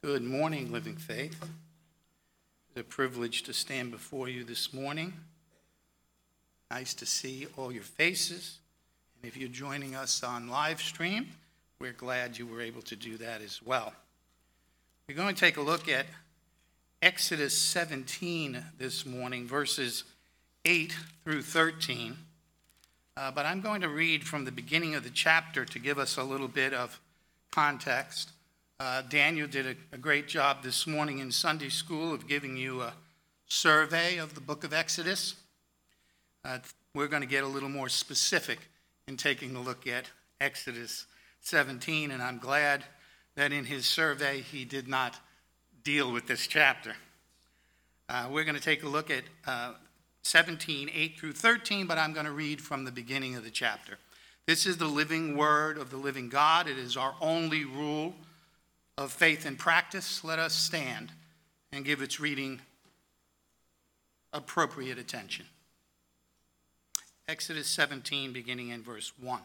Good morning, Living Faith. It's a privilege to stand before you this morning. Nice to see all your faces. And if you're joining us on live stream, we're glad you were able to do that as well. We're going to take a look at Exodus 17 this morning, verses 8 through 13. But I'm going to read from the beginning of the chapter to give us a little bit of context. Daniel did a great job this morning in Sunday school of giving you a survey of the book of Exodus. We're going to get a little more specific in taking a look at Exodus 17, and I'm glad that in his survey he did not deal with this chapter. We're going to take a look at 17, 8 through 13, but I'm going to read from the beginning of the chapter. This is the living word of the living God. It is our only rule of faith and practice. Let us stand and give its reading appropriate attention. Exodus 17, beginning in verse 1.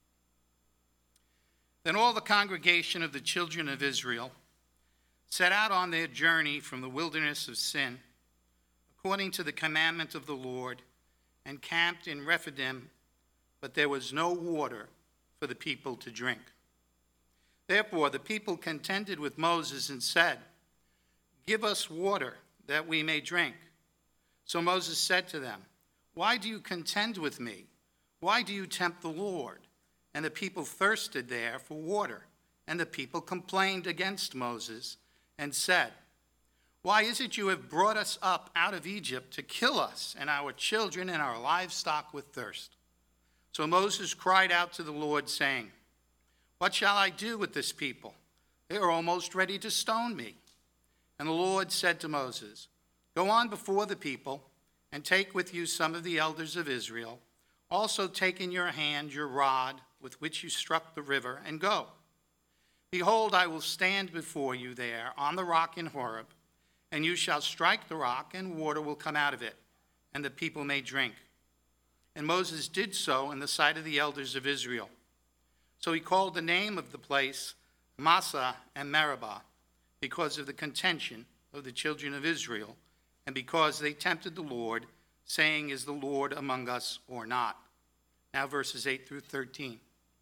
Then all the congregation of the children of Israel set out on their journey from the wilderness of Sin, according to the commandment of the Lord, and camped in Rephidim, but there was no water for the people to drink. Therefore the people contended with Moses and said, "Give us water that we may drink." So Moses said to them, "Why do you contend with me? Why do you tempt the Lord?" And the people thirsted there for water. And the people complained against Moses and said, "Why is it you have brought us up out of Egypt to kill us and our children and our livestock with thirst?" So Moses cried out to the Lord, saying, "What shall I do with this people? They are almost ready to stone me." And the Lord said to Moses, "Go on before the people, and take with you some of the elders of Israel. Also take in your hand your rod with which you struck the river, and go. Behold, I will stand before you there on the rock in Horeb, and you shall strike the rock, and water will come out of it, and the people may drink." And Moses did so in the sight of the elders of Israel. So he called the name of the place Massah and Meribah, because of the contention of the children of Israel, and because they tempted the Lord, saying, "Is the Lord among us or not?" Now verses 8 through 13.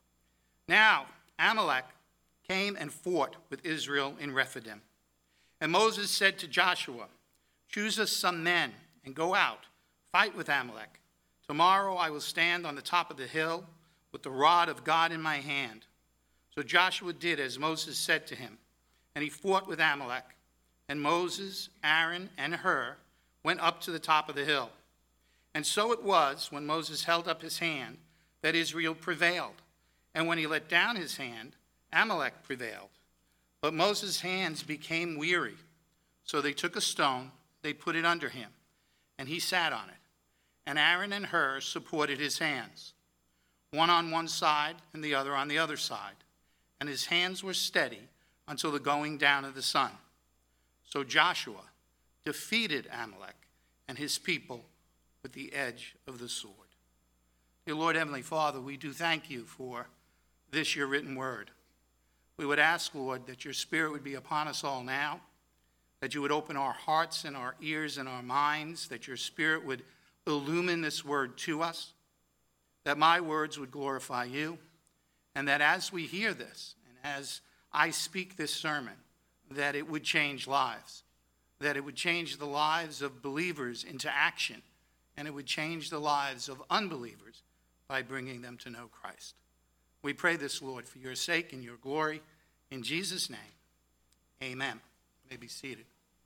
Now Amalek came and fought with Israel in Rephidim. And Moses said to Joshua, "Choose us some men and go out, fight with Amalek. Tomorrow I will stand on the top of the hill with the rod of God in my hand." So Joshua did as Moses said to him, and he fought with Amalek. And Moses, Aaron, and Hur went up to the top of the hill. And so it was, when Moses held up his hand, that Israel prevailed. And when he let down his hand, Amalek prevailed. But Moses' hands became weary. So they took a stone, they put it under him, and he sat on it. And Aaron and Hur supported his hands, one on one side and the other on the other side. And his hands were steady until the going down of the sun. So Joshua defeated Amalek and his people with the edge of the sword. Dear Lord, Heavenly Father, we do thank you for this, your written word. We would ask, Lord, that your Spirit would be upon us all now, that you would open our hearts and our ears and our minds, that your Spirit would illumine this word to us, that my words would glorify you, and that as we hear this, and as I speak this sermon, that it would change lives, that it would change the lives of believers into action, and it would change the lives of unbelievers by bringing them to know Christ. We pray this, Lord, for your sake and your glory. In Jesus' name, amen. You may be seated.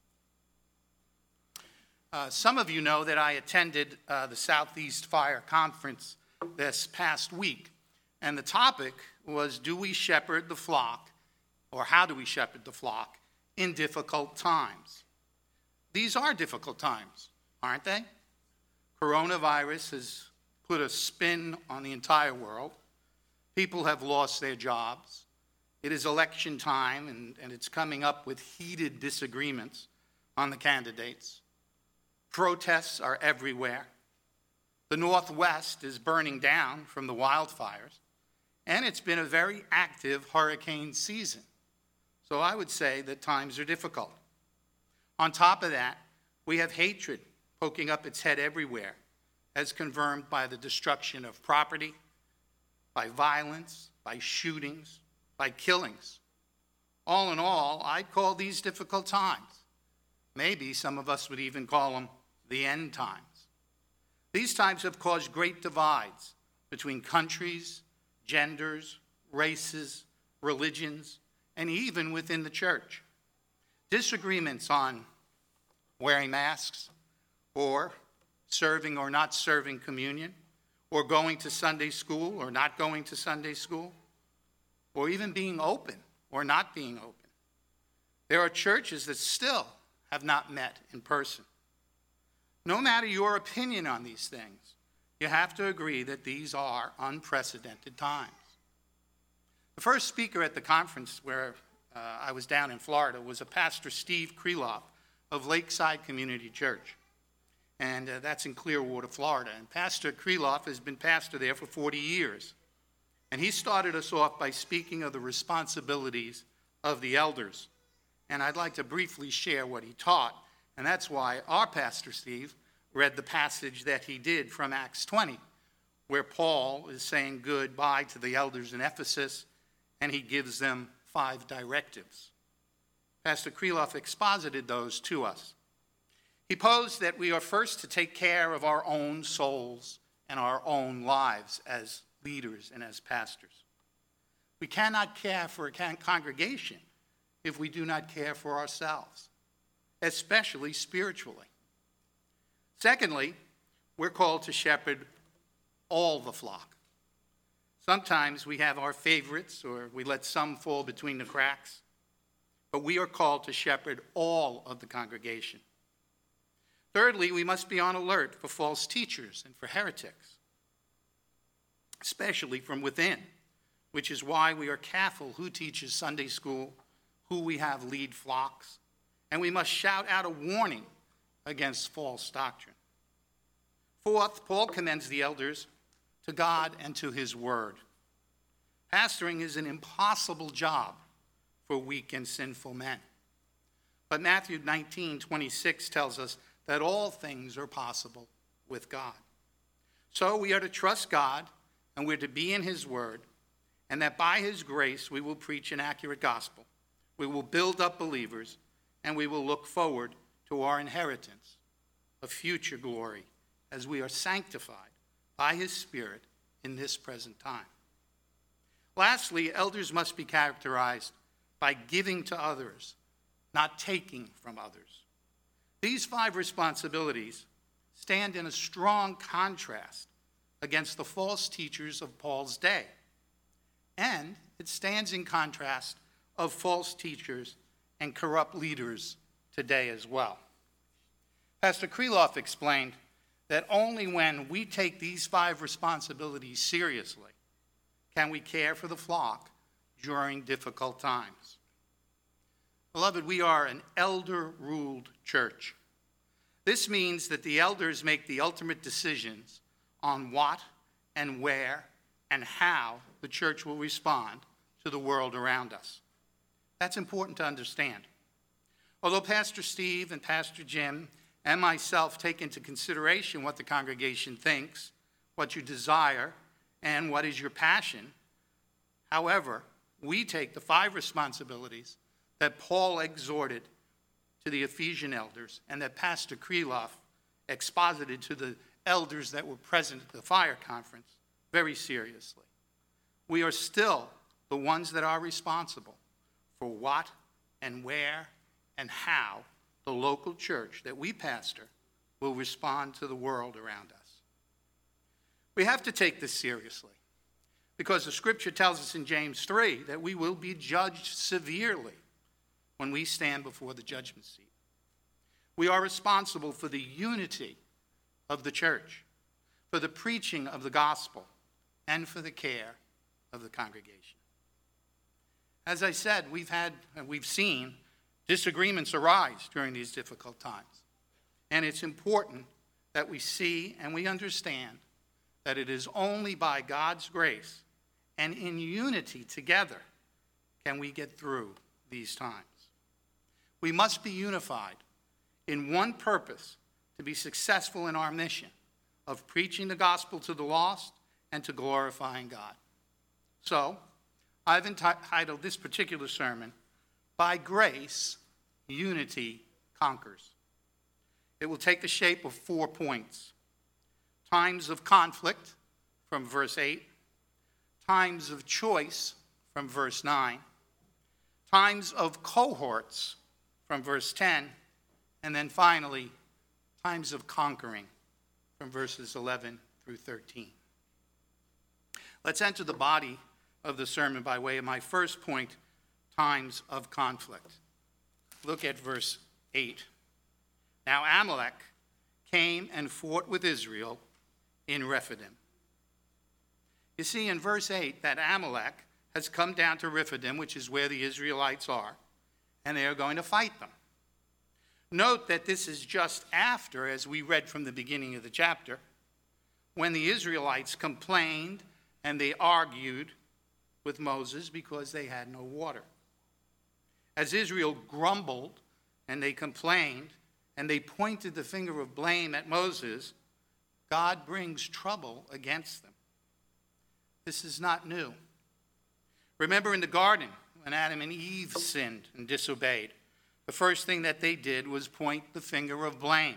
Some of you know that I attended the Southeast Fire Conference this past week, and the topic was, do we shepherd the flock, or how do we shepherd the flock in difficult times? These are difficult times, aren't they? Coronavirus has put a spin on the entire world. People have lost their jobs. It is election time, and it's coming up with heated disagreements on the candidates. Protests are everywhere. The Northwest is burning down from the wildfires, and it's been a very active hurricane season. So I would say that times are difficult. On top of that, we have hatred poking up its head everywhere, as confirmed by the destruction of property, by violence, by shootings, by killings. All in all, I'd call these difficult times. Maybe some of us would even call them the end times. These times have caused great divides between countries, genders, races, religions, and even within the church. Disagreements on wearing masks, or serving or not serving communion, or going to Sunday school or not going to Sunday school, or even being open or not being open. There are churches that still have not met in person. No matter your opinion on these things, you have to agree that these are unprecedented times. The first speaker at the conference where I was down in Florida was a Pastor Steve Kreloff of Lakeside Community Church. And that's in Clearwater, Florida. And Pastor Kreloff has been pastor there for 40 years. And he started us off by speaking of the responsibilities of the elders. And I'd like to briefly share what he taught. And that's why our Pastor Steve read the passage that he did from Acts 20, where Paul is saying goodbye to the elders in Ephesus, and he gives them 5 directives. Pastor Kreloff exposited those to us. He posed that we are first to take care of our own souls and our own lives as leaders and as pastors. We cannot care for a congregation if we do not care for ourselves, especially spiritually. Secondly, we're called to shepherd all the flock. Sometimes we have our favorites, or we let some fall between the cracks, but we are called to shepherd all of the congregation. Thirdly, we must be on alert for false teachers and for heretics, especially from within, which is why we are careful who teaches Sunday school, who we have lead flocks, and we must shout out a warning against false doctrine. Fourth, Paul commends the elders to God and to his word. Pastoring is an impossible job for weak and sinful men. But Matthew 19:26 tells us that all things are possible with God. So we are to trust God, and we're to be in his word, and that by his grace we will preach an accurate gospel. We will build up believers, and we will look forward to our inheritance of future glory as we are sanctified by his Spirit in this present time. Lastly, elders must be characterized by giving to others, not taking from others. These 5 responsibilities stand in a strong contrast against the false teachers of Paul's day. And it stands in contrast of false teachers and corrupt leaders today as well. Pastor Kreloff explained that only when we take these 5 responsibilities seriously can we care for the flock during difficult times. Beloved, we are an elder-ruled church. This means that the elders make the ultimate decisions on what and where and how the church will respond to the world around us. That's important to understand. Although Pastor Steve and Pastor Jim and myself take into consideration what the congregation thinks, what you desire, and what is your passion, however, we take the 5 responsibilities that Paul exhorted to the Ephesian elders and that Pastor Kreloff exposited to the elders that were present at the fire conference very seriously. We are still the ones that are responsible for what and where and how the local church that we pastor will respond to the world around us. We have to take this seriously because the scripture tells us in James 3 that we will be judged severely when we stand before the judgment seat. We are responsible for the unity of the church, for the preaching of the gospel, and for the care of the congregation. As I said, we've seen disagreements arise during these difficult times. And it's important that we see and we understand that it is only by God's grace and in unity together can we get through these times. We must be unified in one purpose to be successful in our mission of preaching the gospel to the lost and to glorifying God. So, I've entitled this particular sermon, By Grace, Unity Conquers. It will take the shape of 4 points. Times of conflict, from verse 8. Times of choice, from verse 9. Times of cohorts, from verse 10. And then finally, times of conquering, from verses 11 through 13. Let's enter the body of the sermon by way of my first point, times of conflict. Look at verse 8. Now Amalek came and fought with Israel in Rephidim. You see in verse 8 that Amalek has come down to Rephidim, which is where the Israelites are, and they are going to fight them. Note that this is just after, as we read from the beginning of the chapter, when the Israelites complained and they argued with Moses because they had no water. As Israel grumbled and they complained and they pointed the finger of blame at Moses, God brings trouble against them. This is not new. Remember in the garden when Adam and Eve sinned and disobeyed, the first thing that they did was point the finger of blame.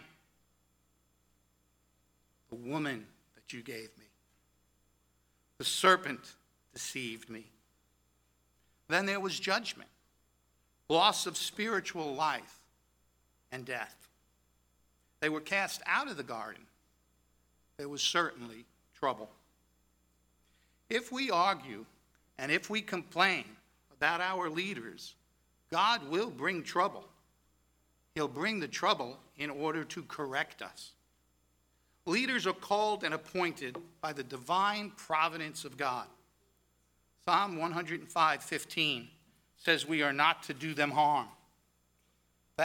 The woman that you gave me. The serpent deceived me. Then there was judgment, loss of spiritual life, and death. They were cast out of the garden. There was certainly trouble. If we argue and if we complain about our leaders, God will bring trouble. He'll bring the trouble in order to correct us. Leaders are called and appointed by the divine providence of God. Psalm 105:15 says we are not to do them harm. The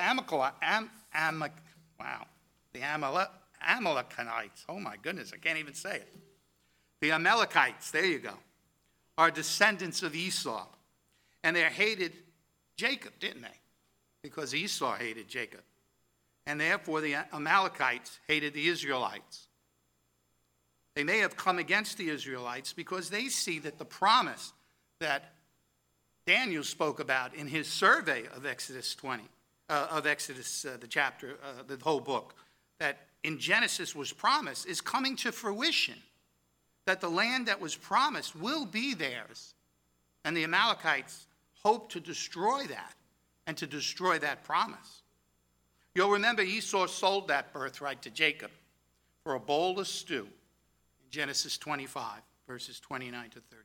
Amalekites, oh my goodness, I can't even say it. The Amalekites, there you go, are descendants of Esau. And they hated Jacob, didn't they? Because Esau hated Jacob. And therefore the Amalekites hated the Israelites. They may have come against the Israelites because they see that the promise that Daniel spoke about in his survey of Exodus 20, the chapter, the whole book, that in Genesis was promised, is coming to fruition. That the land that was promised will be theirs. And the Amalekites hope to destroy that and to destroy that promise. You'll remember Esau sold that birthright to Jacob for a bowl of stew in Genesis 25, verses 29 to 34.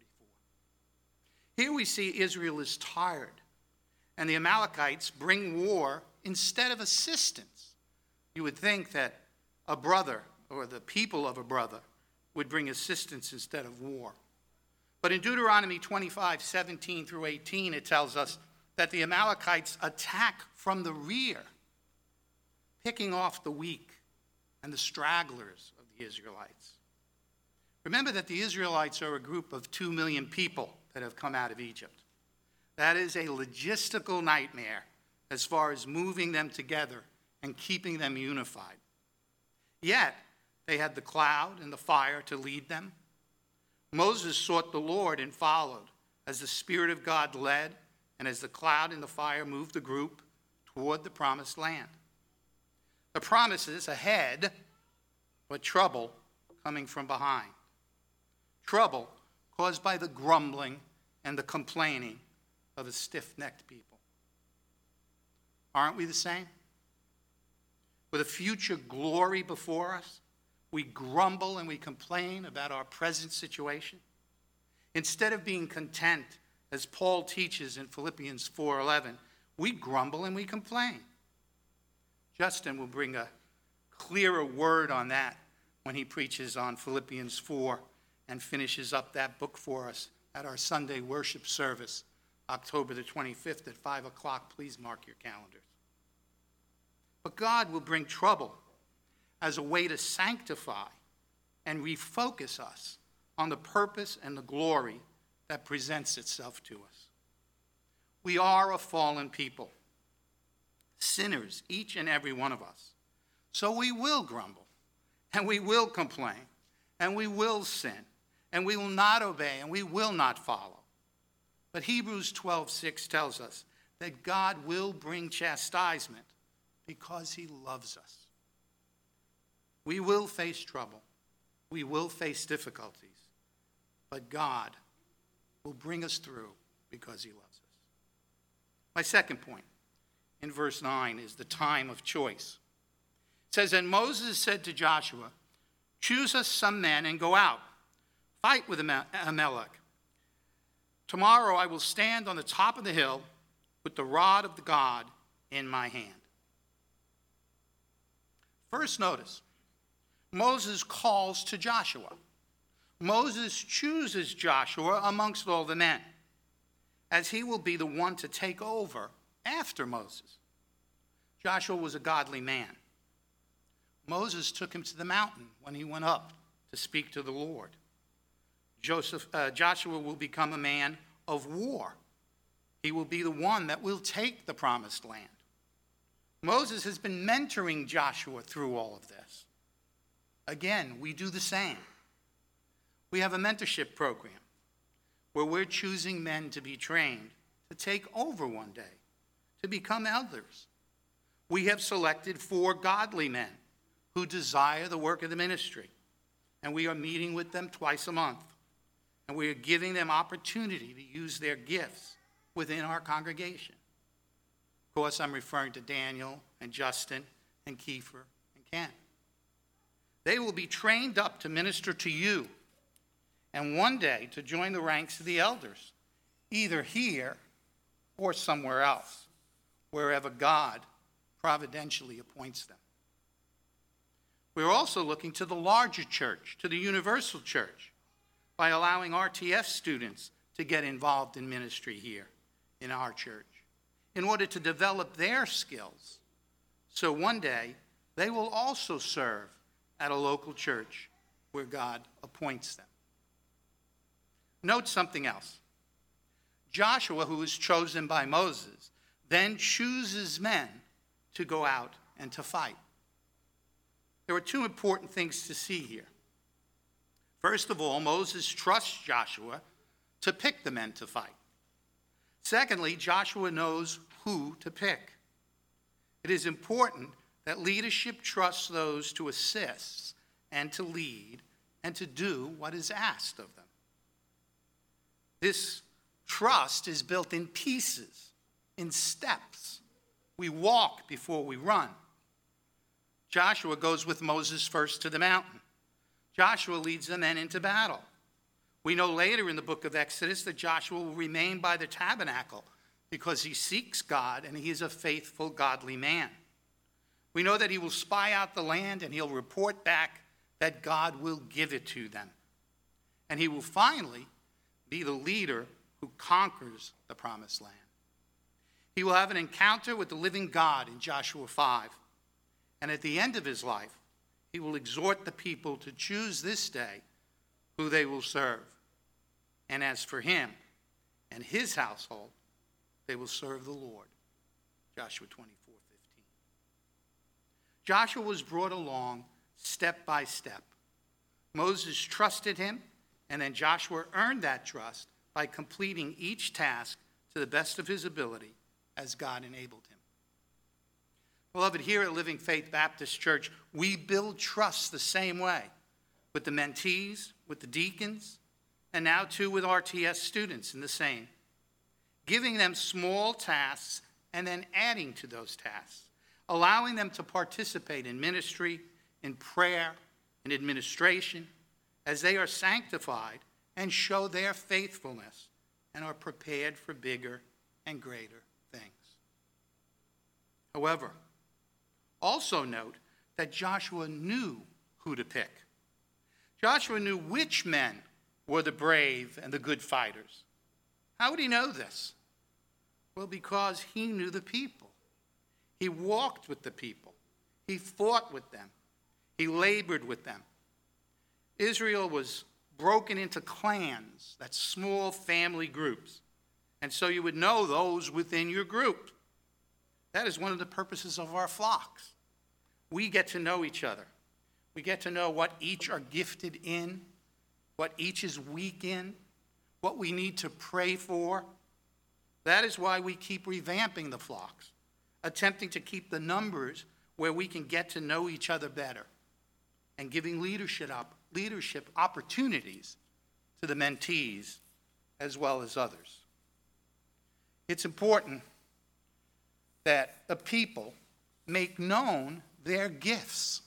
Here we see Israel is tired, and the Amalekites bring war instead of assistance. You would think that a brother or the people of a brother would bring assistance instead of war. But in Deuteronomy 25:17 through 18, it tells us that the Amalekites attack from the rear, picking off the weak and the stragglers of the Israelites. Remember that the Israelites are a group of 2 million people that have come out of Egypt. That is a logistical nightmare as far as moving them together and keeping them unified. Yet, they had the cloud and the fire to lead them. Moses sought the Lord and followed as the Spirit of God led and as the cloud and the fire moved the group toward the promised land. The promise is ahead, but trouble coming from behind. Trouble caused by the grumbling and the complaining of a stiff-necked people. Aren't we the same? With a future glory before us, we grumble and we complain about our present situation. Instead of being content, as Paul teaches in Philippians 4:11, we grumble and we complain. Justin will bring a clearer word on that when he preaches on Philippians 4 and finishes up that book for us at our Sunday worship service, October the 25th at 5 o'clock. Please mark your calendars. But God will bring trouble as a way to sanctify and refocus us on the purpose and the glory that presents itself to us. We are a fallen people, sinners, each and every one of us. So we will grumble, and we will complain, and we will sin, and we will not obey, and we will not follow. But Hebrews 12:6 tells us that God will bring chastisement because he loves us. We will face trouble. We will face difficulties. But God will bring us through because he loves us. My second point in verse 9 is the time of choice. It says, and Moses said to Joshua, choose us some men and go out, fight with Amalek. Tomorrow I will stand on the top of the hill with the rod of the God in my hand. First, notice, Moses calls to Joshua. Moses chooses Joshua amongst all the men, as he will be the one to take over after Moses. Joshua was a godly man. Moses took him to the mountain when he went up to speak to the Lord. Joshua will become a man of war. He will be the one that will take the promised land. Moses has been mentoring Joshua through all of this. Again, we do the same. We have a mentorship program where we're choosing men to be trained to take over one day, to become elders. We have selected 4 godly men who desire the work of the ministry, and we are meeting with them twice a month, and we are giving them opportunity to use their gifts within our congregation. Of course, I'm referring to Daniel and Justin and Kiefer and Ken. They will be trained up to minister to you and one day to join the ranks of the elders, either here or somewhere else, wherever God providentially appoints them. We're also looking to the larger church, to the universal church, by allowing RTF students to get involved in ministry here in our church in order to develop their skills. So one day, they will also serve at a local church where God appoints them. Note something else. Joshua, who was chosen by Moses, then chooses men to go out and to fight. There are 2 important things to see here. First of all, Moses trusts Joshua to pick the men to fight. Secondly, Joshua knows who to pick. It is important that leadership trusts those to assist and to lead and to do what is asked of them. This trust is built in pieces, in steps. We walk before we run. Joshua goes with Moses first to the mountain. Joshua leads the men into battle. We know later in the book of Exodus that Joshua will remain by the tabernacle because he seeks God and he is a faithful, godly man. We know that he will spy out the land and he'll report back that God will give it to them. And he will finally be the leader who conquers the promised land. He will have an encounter with the living God in Joshua 5. And at the end of his life, he will exhort the people to choose this day who they will serve. And as for him and his household, they will serve the Lord. Joshua 24:15. Joshua was brought along step by step. Moses trusted him, and then Joshua earned that trust by completing each task to the best of his ability as God enabled him. Beloved, here at Living Faith Baptist Church, we build trust the same way with the mentees, with the deacons, and now too with RTS students in the same. Giving them small tasks and then adding to those tasks, allowing them to participate in ministry, in prayer, in administration, as they are sanctified and show their faithfulness and are prepared for bigger and greater things. However, also note that Joshua knew who to pick. Joshua knew which men were the brave and the good fighters. How would he know this? Well, because he knew the people. He walked with the people. He fought with them. He labored with them. Israel was broken into clans, that's small family groups. and so you would know those within your group. That is one of the purposes of our flocks. We get to know each other. We get to know what each are gifted in, what each is weak in, what we need to pray for. That is why we keep revamping the flocks, attempting to keep the numbers where we can get to know each other better, and giving leadership opportunities to the mentees as well as others. It's important that a people make known their gifts.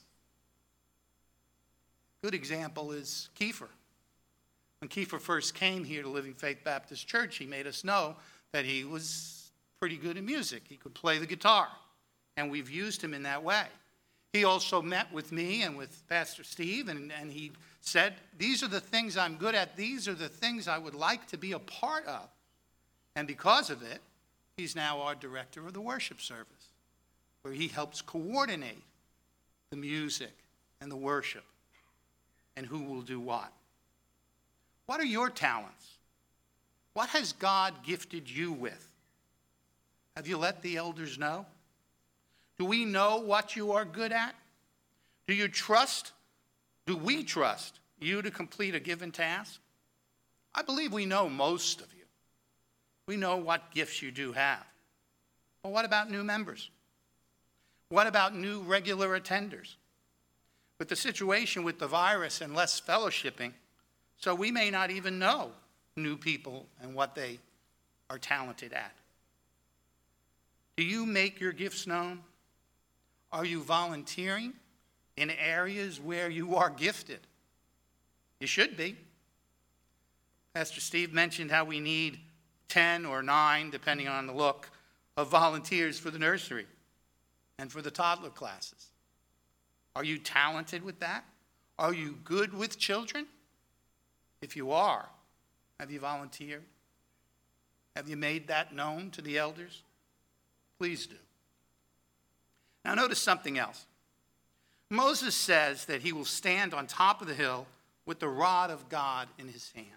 Good example is Kiefer. When Kiefer first came here to Living Faith Baptist Church, he made us know that he was pretty good in music. He could play the guitar, and we've used him in that way. He also met with me and with Pastor Steve, and he said, these are the things I'm good at. These are the things I would like to be a part of. And because of it, he's now our director of the worship service, where he helps coordinate the music and the worship and who will do what. What are your talents? What has God gifted you with? Have you let the elders know? Do we know what you are good at? Do we trust you to complete a given task? I believe we know most of you. We know what gifts you do have. But what about new members? What about new regular attenders? With the situation with the virus and less fellowshipping, so we may not even know new people and what they are talented at. Do you make your gifts known? Are you volunteering in areas where you are gifted? You should be. Pastor Steve mentioned how we need 10 or 9, depending on the look, of volunteers for the nursery and for the toddler classes. Are you talented with that? Are you good with children? If you are, have you volunteered? Have you made that known to the elders? Please do. Now notice something else. Moses says that he will stand on top of the hill with the rod of God in his hand.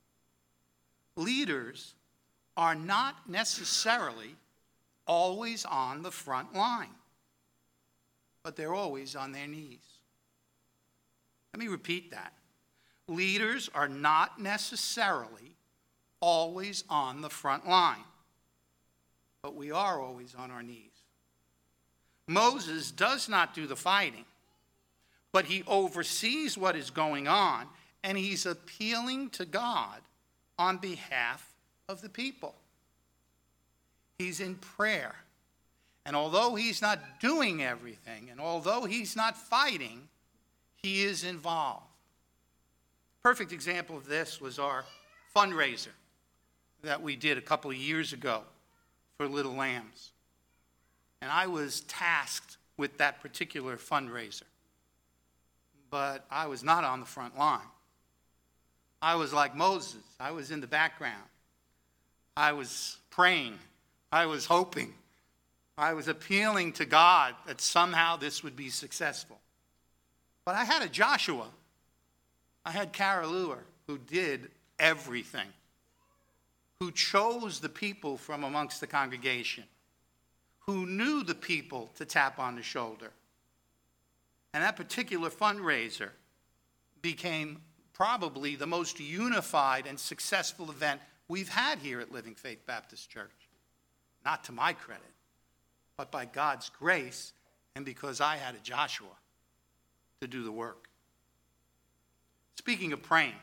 Leaders are not necessarily always on the front line, but they're always on their knees. Let me repeat that. Leaders are not necessarily always on the front line, but we are always on our knees. Moses does not do the fighting, but he oversees what is going on, and he's appealing to God on behalf of the people. He's in prayer. And although he's not doing everything, and although he's not fighting, he is involved. Perfect example of this was our fundraiser that we did a couple of years ago for Little Lambs. And I was tasked with that particular fundraiser. But I was not on the front line. I was like Moses. I was in the background. I was praying. I was hoping. I was appealing to God that somehow this would be successful. But I had a Joshua. I had Carol Luer, who did everything, who chose the people from amongst the congregation, who knew the people to tap on the shoulder. And that particular fundraiser became probably the most unified and successful event we've had here at Living Faith Baptist Church. Not to my credit, but by God's grace and because I had a Joshua to do the work. Speaking of praying,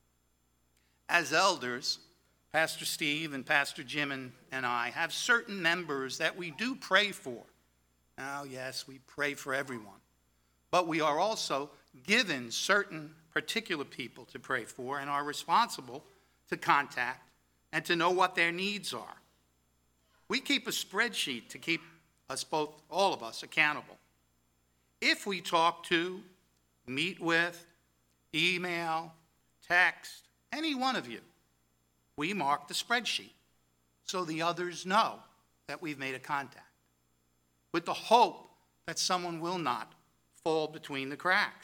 as elders, Pastor Steve and Pastor Jim and I have certain members that we do pray for. Now, yes, we pray for everyone, but we are also given certain particular people to pray for and are responsible to contact and to know what their needs are. We keep a spreadsheet to keep us both, all of us, accountable. If we talk to, meet with, email, text, any one of you, we mark the spreadsheet so the others know that we've made a contact, with the hope that someone will not fall between the cracks.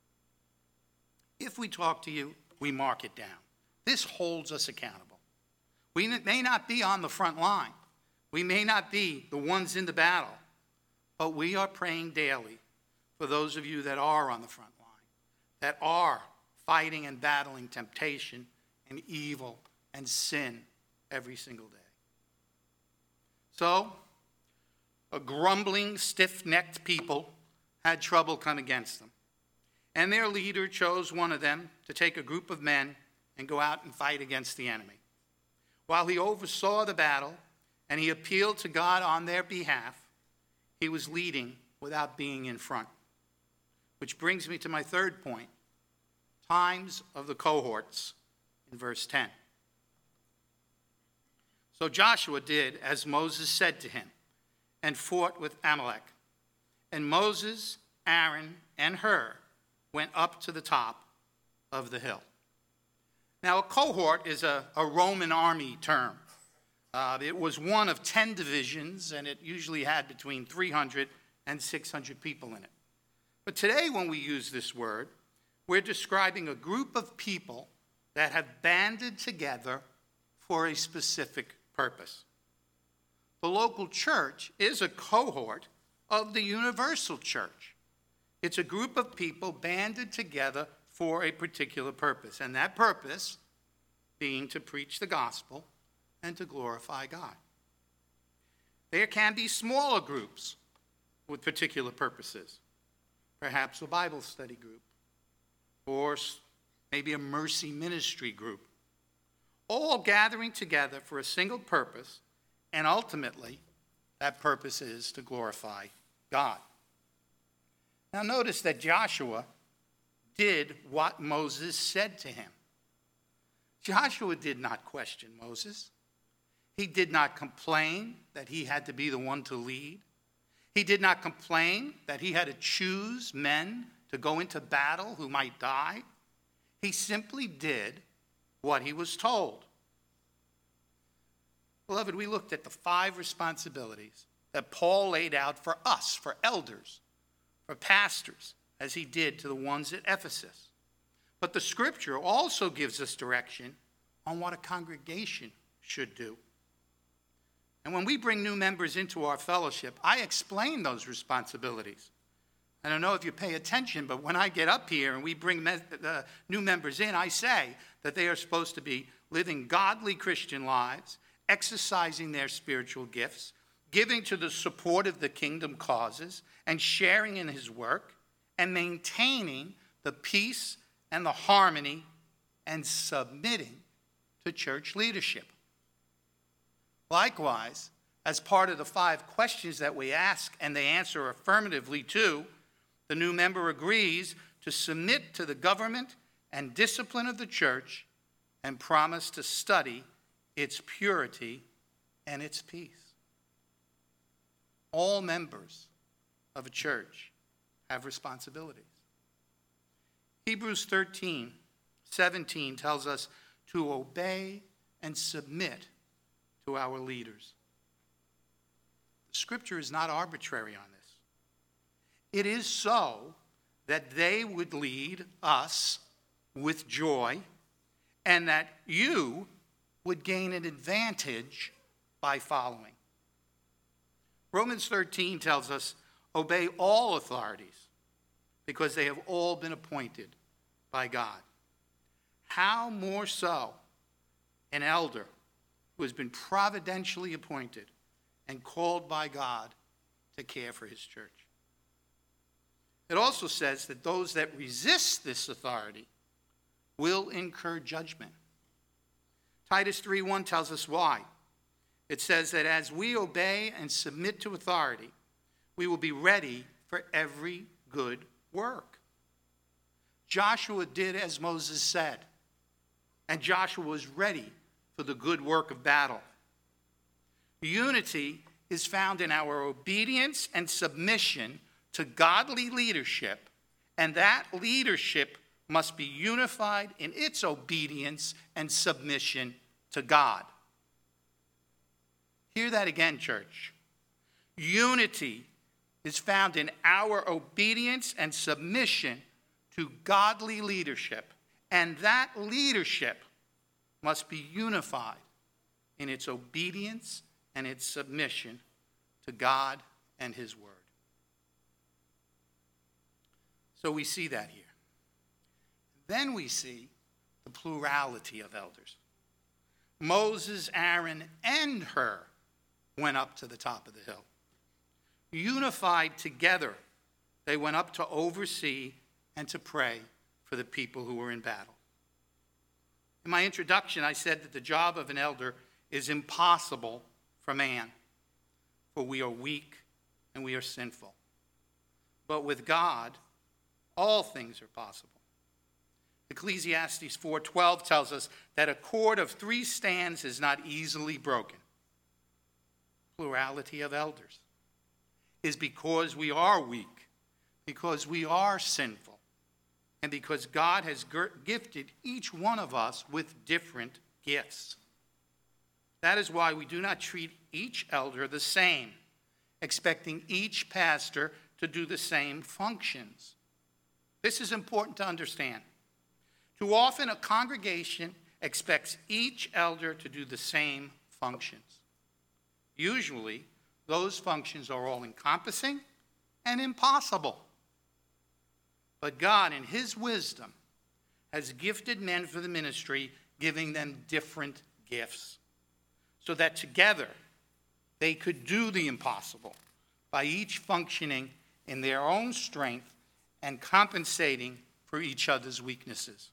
If we talk to you, we mark it down. This holds us accountable. We may not be on the front line. We may not be the ones in the battle, but we are praying daily for those of you that are on the front line, that are fighting and battling temptation and evil and sin every single day. So, a grumbling, stiff-necked people had trouble come against them. And their leader chose one of them to take a group of men and go out and fight against the enemy. While he oversaw the battle and he appealed to God on their behalf, he was leading without being in front. Which brings me to my third point, times of the cohorts in verse 10. So Joshua did as Moses said to him and fought with Amalek. And Moses, Aaron, and Hur went up to the top of the hill. Now, a cohort is a Roman army term. It was one of 10 divisions, and it usually had between 300 and 600 people in it. But today, when we use this word, we're describing a group of people that have banded together for a specific purpose. The local church is a cohort of the universal church. It's a group of people banded together for a particular purpose, and that purpose being to preach the gospel and to glorify God. There can be smaller groups with particular purposes, perhaps a Bible study group, or maybe a mercy ministry group, all gathering together for a single purpose, and ultimately, that purpose is to glorify God. Now notice that Joshua did what Moses said to him. Joshua did not question Moses. He did not complain that he had to be the one to lead. He did not complain that he had to choose men to go into battle who might die. He simply did what he was told. Beloved, we looked at the 5 responsibilities that Paul laid out for us, for elders, for pastors, as he did to the ones at Ephesus. But the scripture also gives us direction on what a congregation should do. And when we bring new members into our fellowship, I explain those responsibilities. I don't know if you pay attention, but when I get up here and we bring new members in, I say that they are supposed to be living godly Christian lives, exercising their spiritual gifts, giving to the support of the kingdom causes, and sharing in his work, and maintaining the peace and the harmony, and submitting to church leadership. Likewise, as part of the 5 questions that we ask and they answer affirmatively to, the new member agrees to submit to the government and discipline of the church and promise to study its purity and its peace. All members of a church have responsibilities. Hebrews 13:17 tells us to obey and submit to our leaders. The scripture is not arbitrary on this. It is so that they would lead us with joy and that you would gain an advantage by following. Romans 13 tells us, obey all authorities because they have all been appointed by God. How more so an elder who has been providentially appointed and called by God to care for his church. It also says that those that resist this authority will incur judgment. Titus 3:1 tells us why. It says that as we obey and submit to authority, we will be ready for every good work. Joshua did as Moses said, and Joshua was ready for the good work of battle. Unity is found in our obedience and submission to godly leadership, and that leadership must be unified in its obedience and submission to God. Hear that again, church. Unity is found in our obedience and submission to godly leadership, and that leadership must be unified in its obedience and its submission to God and his word. So we see that here. Then we see the plurality of elders. Moses, Aaron, and Hur went up to the top of the hill. Unified together, they went up to oversee and to pray for the people who were in battle. In my introduction, I said that the job of an elder is impossible for man, for we are weak and we are sinful. But with God, all things are possible. Ecclesiastes 4:12 tells us that a cord of 3 strands is not easily broken. Plurality of elders is because we are weak, because we are sinful, and because God has gifted each one of us with different gifts. That is why we do not treat each elder the same, expecting each pastor to do the same functions. This is important to understand. Too often, a congregation expects each elder to do the same functions. Usually, those functions are all-encompassing and impossible. But God, in his wisdom, has gifted men for the ministry, giving them different gifts, so that together they could do the impossible by each functioning in their own strength and compensating for each other's weaknesses.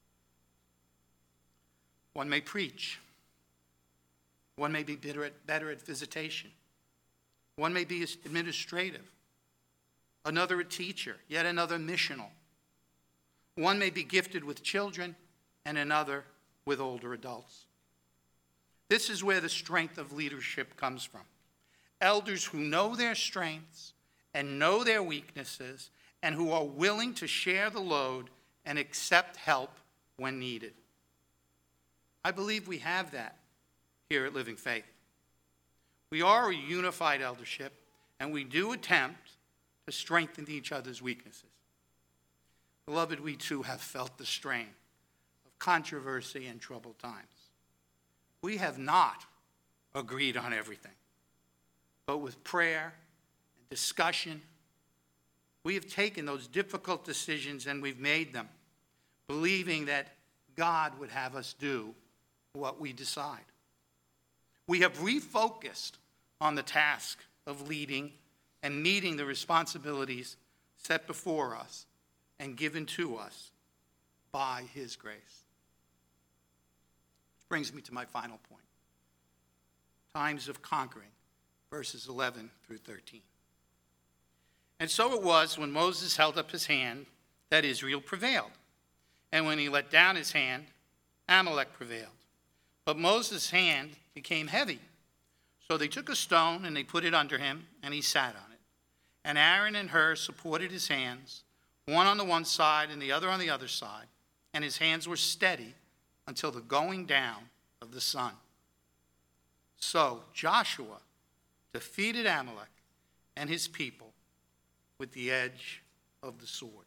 One may preach. One may be better at visitation. One may be administrative. Another a teacher, yet another missional. One may be gifted with children and another with older adults. This is where the strength of leadership comes from. Elders who know their strengths and know their weaknesses and who are willing to share the load and accept help when needed. I believe we have that here at Living Faith. We are a unified eldership, and we do attempt to strengthen each other's weaknesses. Beloved, we too have felt the strain of controversy and troubled times. We have not agreed on everything, but with prayer and discussion, we have taken those difficult decisions and we've made them, believing that God would have us do what we decide. We have refocused on the task of leading and meeting the responsibilities set before us and given to us by his grace. Which brings me to my final point. Times of conquering, verses 11 through 13. And so it was when Moses held up his hand that Israel prevailed. And when he let down his hand, Amalek prevailed. But Moses' hand became heavy. So they took a stone and they put it under him, and he sat on it. And Aaron and Hur supported his hands, one on the one side and the other on the other side, and his hands were steady until the going down of the sun. So Joshua defeated Amalek and his people with the edge of the sword.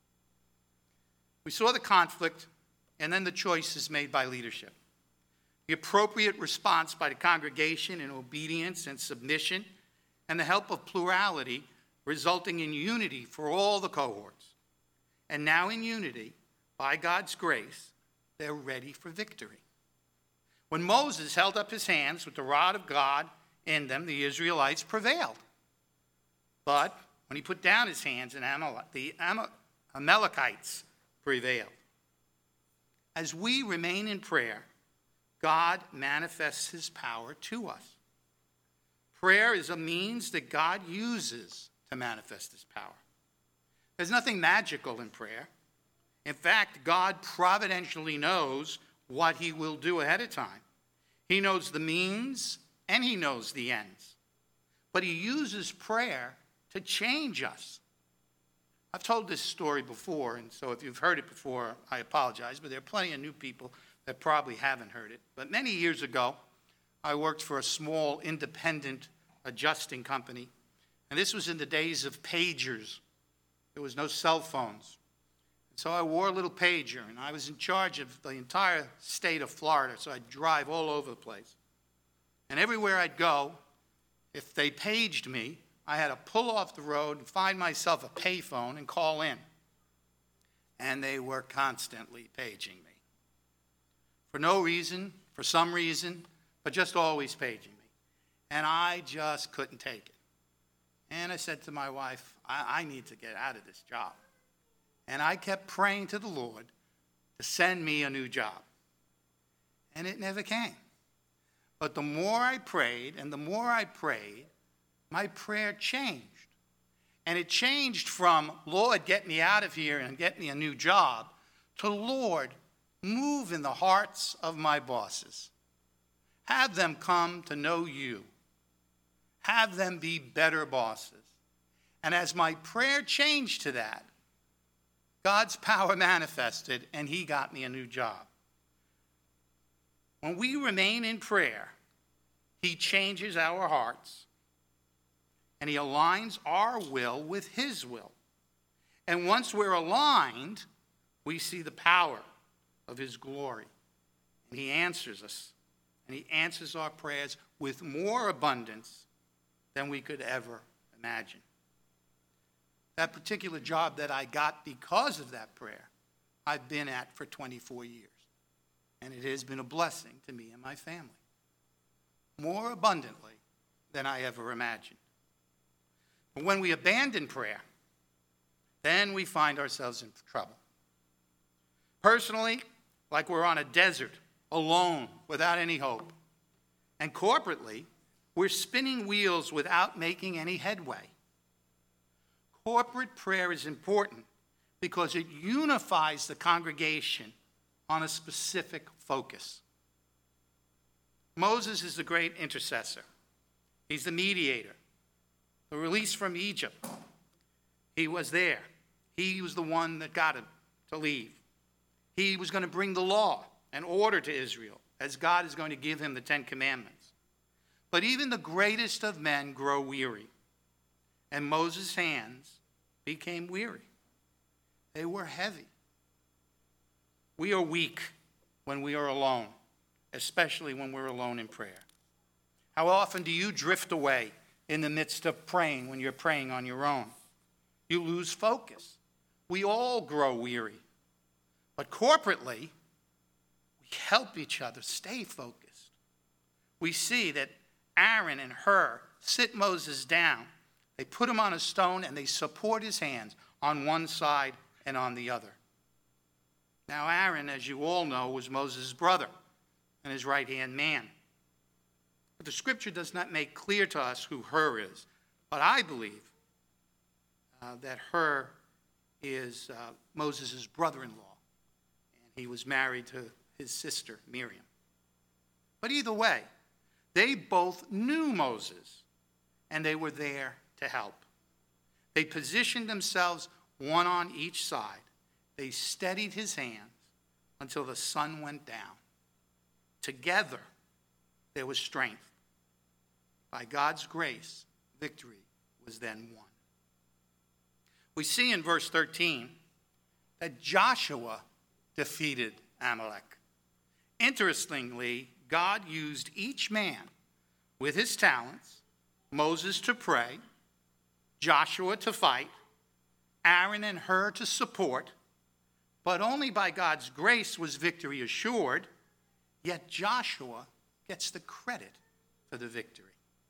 We saw the conflict and then the choices made by leadership. The appropriate response by the congregation in obedience and submission, and the help of plurality resulting in unity for all the cohorts. And now in unity, by God's grace, they're ready for victory. When Moses held up his hands with the rod of God in them, the Israelites prevailed. But when he put down his hands, the Amalekites prevailed. As we remain in prayer, God manifests his power to us. Prayer is a means that God uses to manifest his power. There's nothing magical in prayer. In fact, God providentially knows what he will do ahead of time. He knows the means and he knows the ends. But he uses prayer to change us. I've told this story before, and so if you've heard it before, I apologize, but there are plenty of new people that probably haven't heard it. But many years ago, I worked for a small independent adjusting company, and this was in the days of pagers. There was no cell phones. So I wore a little pager, and I was in charge of the entire state of Florida, so I'd drive all over the place. And everywhere I'd go, if they paged me, I had to pull off the road and find myself a payphone and call in. And they were constantly paging me. For no reason, for some reason, but just always paging me. And I just couldn't take it. And I said to my wife, I need to get out of this job. And I kept praying to the Lord to send me a new job. And it never came. But the more I prayed and the more I prayed, my prayer changed. And it changed from, Lord, get me out of here and get me a new job, to, Lord, move in the hearts of my bosses. Have them come to know you. Have them be better bosses. And as my prayer changed to that, God's power manifested, and he got me a new job. When we remain in prayer, he changes our hearts, and he aligns our will with his will. And once we're aligned, we see the power of his glory. And he answers us, and he answers our prayers with more abundance than we could ever imagine. That particular job that I got because of that prayer, I've been at for 24 years. And it has been a blessing to me and my family. More abundantly than I ever imagined. But when we abandon prayer, then we find ourselves in trouble. Personally, like we're on a desert, alone, without any hope. And corporately, we're spinning wheels without making any headway. Corporate prayer is important because it unifies the congregation on a specific focus. Moses is the great intercessor. He's the mediator. The release from Egypt. He was there. He was the one that got him to leave. He was going to bring the law and order to Israel, as God is going to give him the 10 Commandments. But even the greatest of men grow weary. And Moses' hands became weary. They were heavy. We are weak when we are alone, especially when we're alone in prayer. How often do you drift away in the midst of praying when you're praying on your own? You lose focus. We all grow weary. But corporately, we help each other stay focused. We see that Aaron and Hur sit Moses down. They put him on a stone and they support his hands on one side and on the other. Now, Aaron, as you all know, was Moses' brother and his right-hand man. But the scripture does not make clear to us who Hur is. But I believe that Hur is Moses' brother-in-law. And he was married to his sister, Miriam. But either way, they both knew Moses, and they were there to help. They positioned themselves one on each side. They steadied his hands until the sun went down. Together, there was strength. By God's grace, victory was then won. We see in verse 13 that Joshua defeated Amalek. Interestingly, God used each man with his talents, Moses to pray, Joshua to fight, Aaron and Hur to support, but only by God's grace was victory assured, yet Joshua gets the credit for the victory.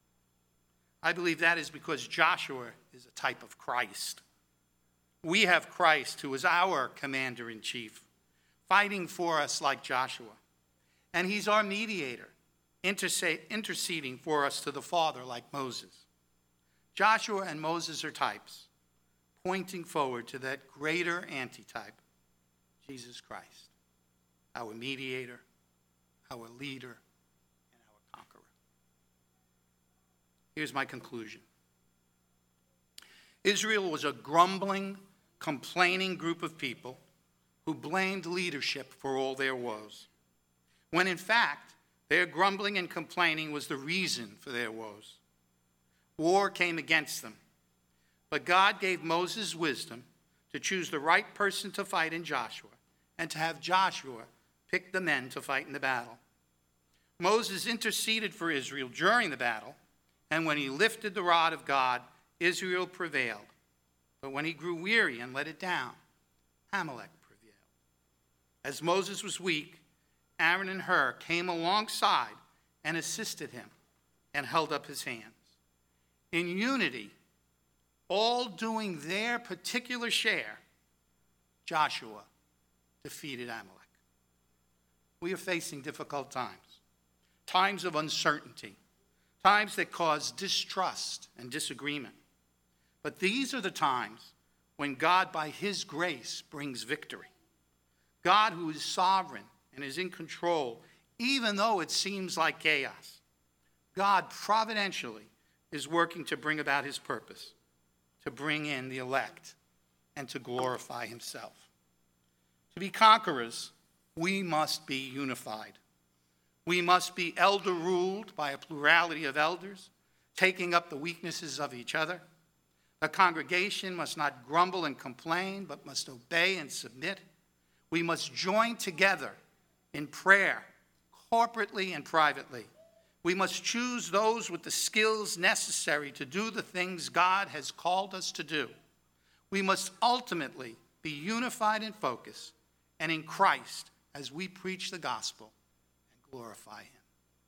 I believe that is because Joshua is a type of Christ. We have Christ, who is our commander-in-chief, fighting for us like Joshua. And he's our mediator, interceding for us to the Father like Moses. Joshua and Moses are types, pointing forward to that greater antitype, Jesus Christ, our mediator, our leader, and our conqueror. Here's my conclusion. Israel was a grumbling, complaining group of people who blamed leadership for all their woes, when in fact, their grumbling and complaining was the reason for their woes. War came against them, but God gave Moses wisdom to choose the right person to fight in Joshua and to have Joshua pick the men to fight in the battle. Moses interceded for Israel during the battle, and when he lifted the rod of God, Israel prevailed. But when he grew weary and let it down, Amalek prevailed. As Moses was weak, Aaron and Hur came alongside and assisted him and held up his hands. In unity, all doing their particular share, Joshua defeated Amalek. We are facing difficult times, times of uncertainty, times that cause distrust and disagreement. But these are the times when God, by his grace, brings victory. God, who is sovereign and is in control, even though it seems like chaos. God providentially is working to bring about his purpose, to bring in the elect, and to glorify himself. To be conquerors, we must be unified. We must be elder-ruled by a plurality of elders, taking up the weaknesses of each other. The congregation must not grumble and complain, but must obey and submit. We must join together in prayer, corporately and privately. We must choose those with the skills necessary to do the things God has called us to do. We must ultimately be unified in focus and in Christ as we preach the gospel and glorify him.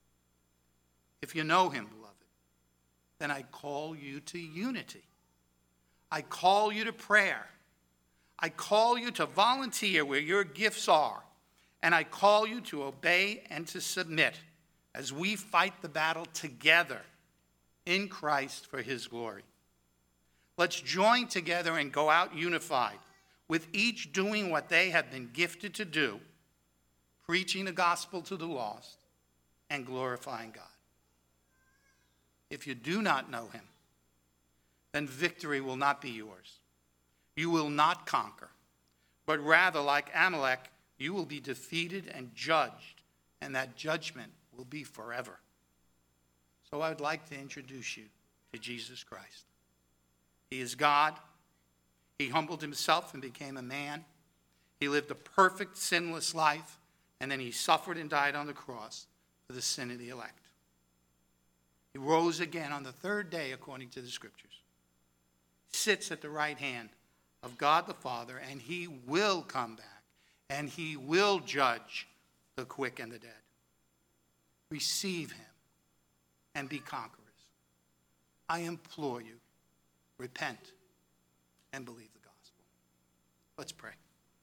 If you know him, beloved, then I call you to unity. I call you to prayer. I call you to volunteer where your gifts are. And I call you to obey and to submit as we fight the battle together in Christ for his glory. Let's join together and go out unified, with each doing what they have been gifted to do, preaching the gospel to the lost and glorifying God. If you do not know him, then victory will not be yours. You will not conquer, but rather, like Amalek, you will be defeated and judged, and that judgment will be forever. So I would like to introduce you to Jesus Christ. He is God. He humbled himself and became a man. He lived a perfect, sinless life, and then he suffered and died on the cross for the sin of the elect. He rose again on the third day, according to the scriptures. Sits at the right hand of God the Father, and he will come back, and he will judge the quick and the dead. Receive him and be conquerors. I implore you, repent and believe the gospel. Let's pray.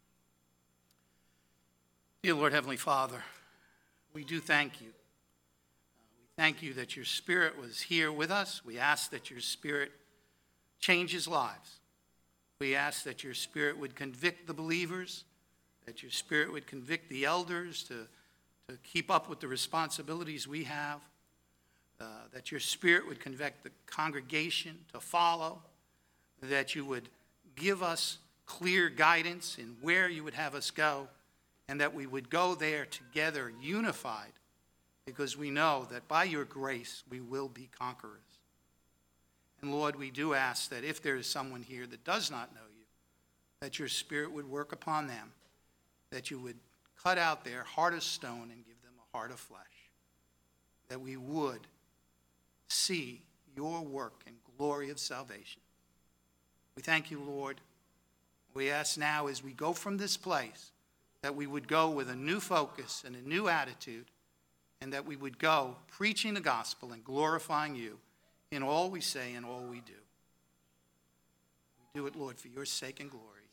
Dear Lord, Heavenly Father, we do thank you. We thank you that your Spirit was here with us. We ask that your Spirit changes lives. We ask that your Spirit would convict the believers, that your Spirit would convict the elders to keep up with the responsibilities we have, that your Spirit would convict the congregation to follow, that you would give us clear guidance in where you would have us go, and that we would go there together unified, because we know that by your grace we will be conquerors. And Lord, we do ask that if there is someone here that does not know you, that your Spirit would work upon them, that you would cut out their heart of stone and give them a heart of flesh, that we would see your work and glory of salvation. We thank you, Lord. We ask now as we go from this place that we would go with a new focus and a new attitude, and that we would go preaching the gospel and glorifying you in all we say and all we do. We do it, Lord, for your sake and glory.